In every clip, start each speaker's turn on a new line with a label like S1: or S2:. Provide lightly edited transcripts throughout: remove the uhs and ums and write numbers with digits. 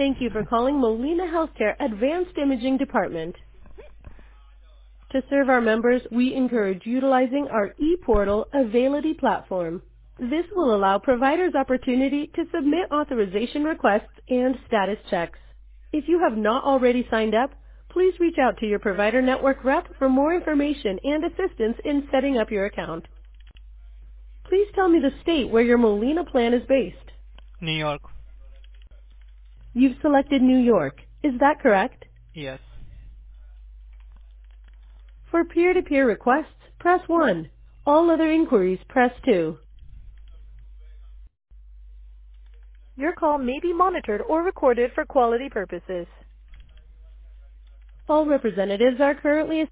S1: Thank you for calling Molina Healthcare Advanced Imaging Department. To serve our members, we encourage utilizing our e-portal Availity platform. This will allow providers opportunity to submit authorization requests and status checks. If you have not already signed up, please reach out to your provider network rep for more information and assistance in setting up your account. Please tell me the state where your Molina plan is based.
S2: New York.
S1: You've selected New York. Is that correct?
S2: Yes.
S1: For peer-to-peer requests, press 1. All other inquiries, press 2. Your call may be monitored or recorded for quality purposes. All representatives are currently...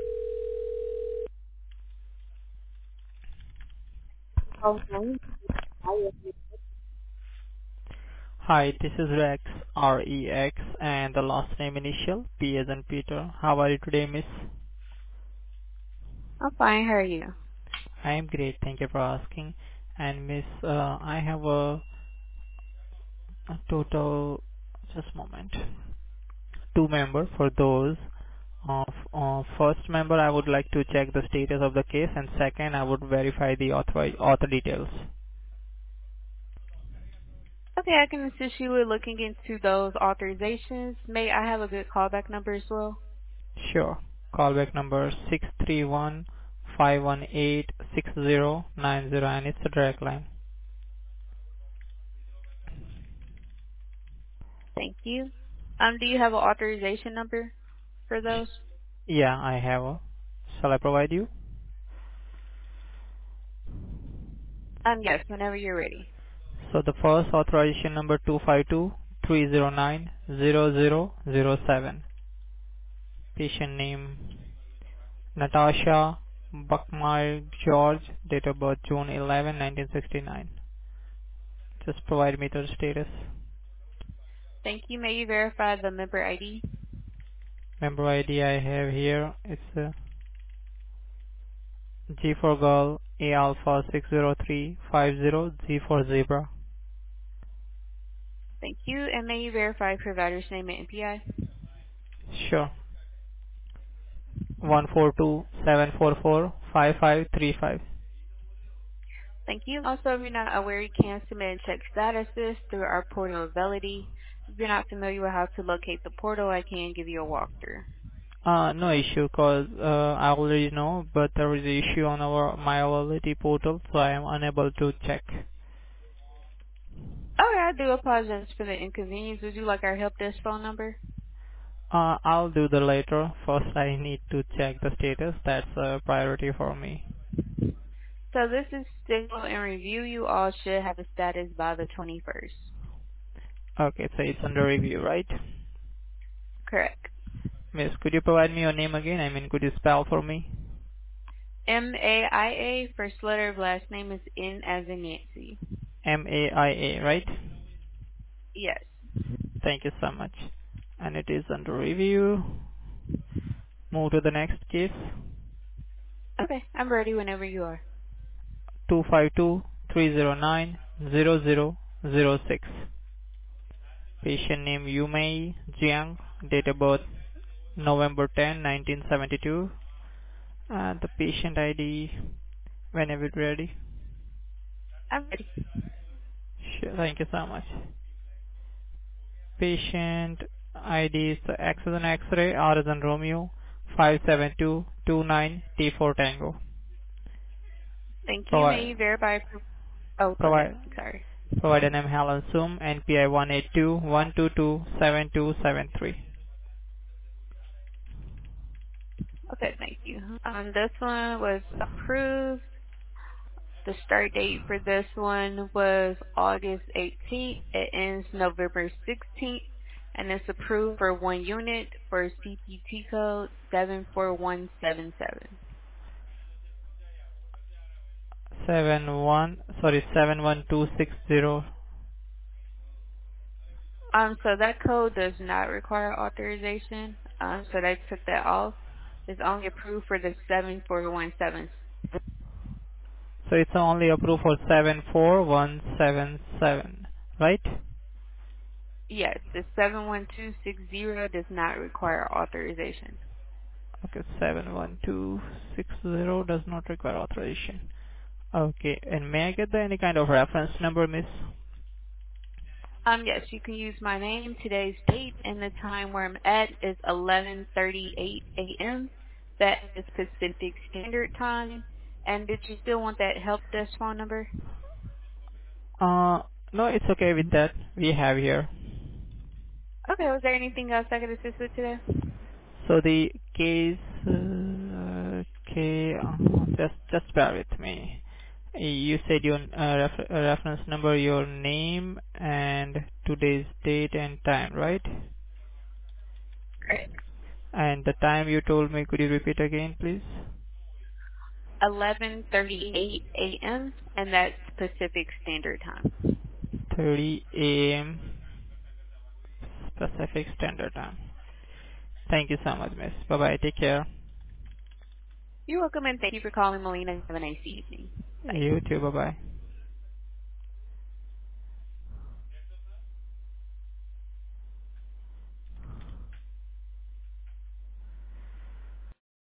S2: Hi, this is Rex, R-E-X, and the last name initial, P as in Peter. How are you today, miss?
S3: I'm fine. How are you?
S2: I am great, thank you for asking. And miss, I have a total, just a moment, 2 member for those. First member, I would like to check the status of the case, and second, I would verify the author details.
S3: Okay, I can assist you with looking into those authorizations. May I have a good callback number as well?
S2: Sure. Callback number 631-518-6090, and it's a direct line.
S3: Thank you. Do you have an authorization number for those?
S2: Yeah, I have. Shall I provide you?
S3: Yes, whenever you're ready.
S2: So the first authorization number 252-309-0007. Patient name Natasha Buckmeyer George. Date of birth June 11, 1969. Just provide me the status.
S3: Thank you. May you verify the member ID?
S2: Member ID I have here. It's G for girl, A alpha 60350, Z for zebra.
S3: Thank you. And may you verify provider's name and NPI?
S2: Sure. 142-744-5535.
S3: Thank you. Also, if you're not aware, you can submit and check statuses through our portal Ability. If you're not familiar with how to locate the portal, I can give you a walkthrough.
S2: No issue, cause I already know, but there is an issue on our My Availability portal, so I am unable to check.
S3: Okay, I do apologize for the inconvenience. Would you like our help desk phone number?
S2: I'll do the later. First, I need to check the status. That's a priority for me.
S3: So this is still in review. You all should have a status by the 21st.
S2: Okay, so it's under review, right?
S3: Correct.
S2: Miss, could you provide me your name again? I mean, could you spell for me?
S3: MAIA, first letter of last name is N as in Nancy.
S2: MAIA, right?
S3: Yes.
S2: Thank you so much. And it is under review. Move to the next case.
S3: Okay, I'm ready whenever you are.
S2: 252-309-0006. Patient name Yumei Jiang. Date of birth November 10, 1972. And the patient ID whenever ready.
S3: I'm ready.
S2: Sure, thank you so much. Patient ID is X as an X-ray, R as in Romeo, 57229 T for Tango.
S3: Thank you. May you
S2: Provide,
S3: verify? Oh, go ahead.
S2: provide,
S3: Sorry.
S2: Provider name Helen Sum, NPI 182-122-7273.
S3: Okay, thank you. This one was approved. The start date for this one was August 18th. It ends November 16th, and it's approved for 1 unit for CPT code 74177.
S2: 71260.
S3: So that code does not require authorization. So they took that off. It's only approved for the 7417.
S2: So it's only approved for 74177, right?
S3: Yes, the 71260 does not require authorization.
S2: Okay, 71260 does not require authorization. Okay, and may I get any kind of reference number, miss?
S3: Yes, you can use my name, today's date, and the time where I'm at is 11:38 a.m. That is Pacific Standard Time. And did you still want that help desk phone number?
S2: Uh, no, it's okay with that. We have here.
S3: Okay, was there anything else I could assist with today?
S2: So the case, okay, just bear with me. You said your reference number, your name, and today's date and time, right?
S3: Great.
S2: And the time you told me, could you repeat again, please?
S3: 11:38 a.m. and that's Pacific Standard Time.
S2: 30 a.m. Pacific Standard Time. Thank you so much, miss. Bye-bye. Take care.
S3: You're welcome, and thank you for calling Molina. Have a nice evening. Bye.
S2: You too. Bye-bye.